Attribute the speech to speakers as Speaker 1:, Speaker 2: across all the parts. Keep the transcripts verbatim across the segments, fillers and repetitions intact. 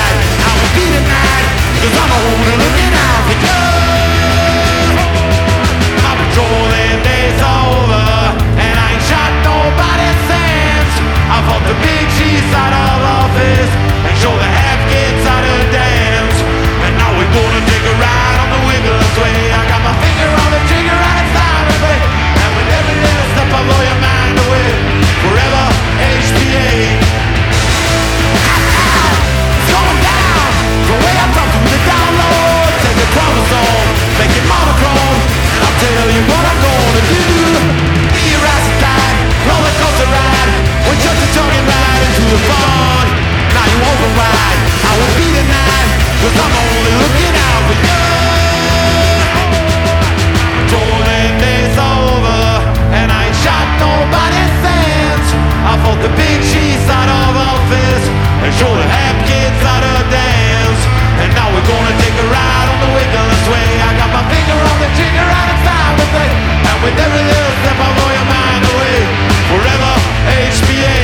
Speaker 1: tide. I won't be denied, cause I'm the one looking out for you. My patrolling days are over, and I ain't shot nobody since I fought the big chiefs out of office and show the half kids how to dance. And now we're gonna take a ride on the Wiggles way. I got my finger on the trigger and it's time to play. And with every little step I blow your mind away. Forever H P A. It's going down the way I come through the download. Take the chromosome, make it monochrome, and I'll tell you what I'm gonna do. Be your ass tide, roller coaster ride. We're just a jogging ride into the fun. Now you override, I won't be denied, cause I'm only looking out for you. Patrolling days over, and I ain't shot nobody since I fought the big chiefs out of office and showed the half kids how to dance. And now we're gonna take a ride on the Wiggles way. I got my finger on the trigger and it's time to play. And with every little step I blow your mind away. Forever H B A.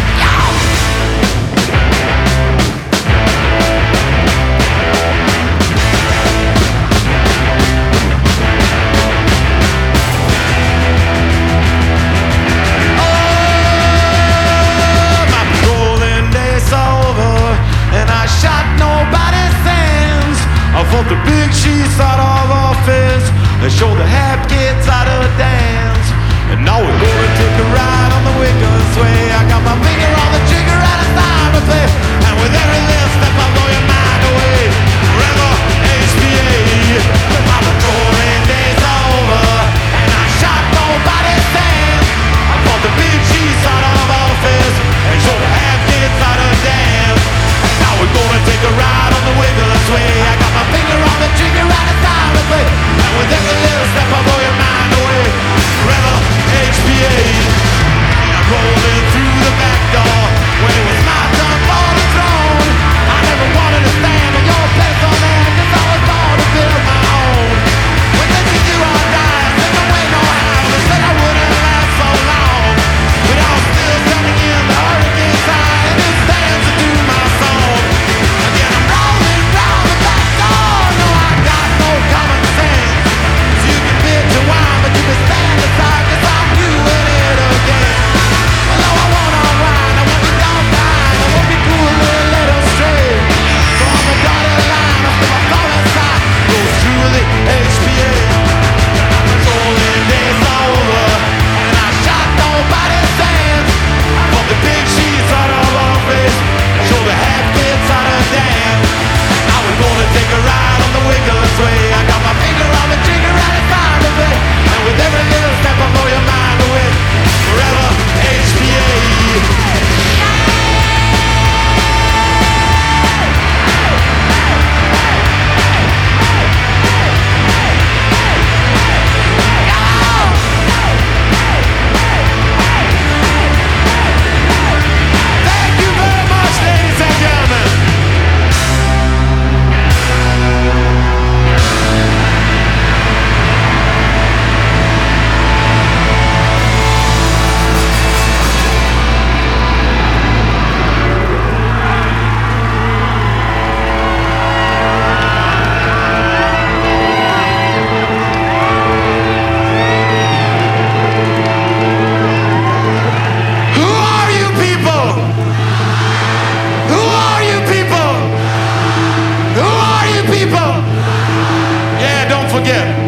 Speaker 1: I fought the big chiefs out of office and show the half kids how to dance. And now we're gonna take a ride on the Wiggles way. I got my finger on the trigger and it's time to play. And with every little step I blow your mind away. Forever H B A. My patrolling days are over, and I shot nobody's hands. I fought the big chiefs out of office and show the half kids how to dance. And now we're gonna take a ride on the Wiggles way. I got my finger on the trigger and it's time to play. And with every little step I blow your mind away. Forever H B A. I'm rolling through the back door when it was my turn for the throne. I never wanted to stand on your place on there, cause I was born to build my own. When they think you are dying, there's no way, no how. They said I wouldn't last so long, but I'm still standing in the hurricane side, and it stands to my song. Again I'm rolling round the back door. No, I got no common sense. So you can bitch and whine, but you can stand aside, cause I'm doing it again. Well, no, I won't unwind, I won't be downtime, I won't be cool and a little straight. So on the dotted line, I still my thumb inside, goes through the H P A. Patrolling days are over, and I shot nobody's hands. I fought the big sheets out of office, show the half kids how to dance. Now we're gonna take a ride on the Wiggles way. I got my finger on the trigger and it's time to play. And with every little step I blow your mind away. Forever H B A. Thank you very much, ladies and gentlemen. Who are you people? Who are you people? Who are you people? Yeah, don't forget.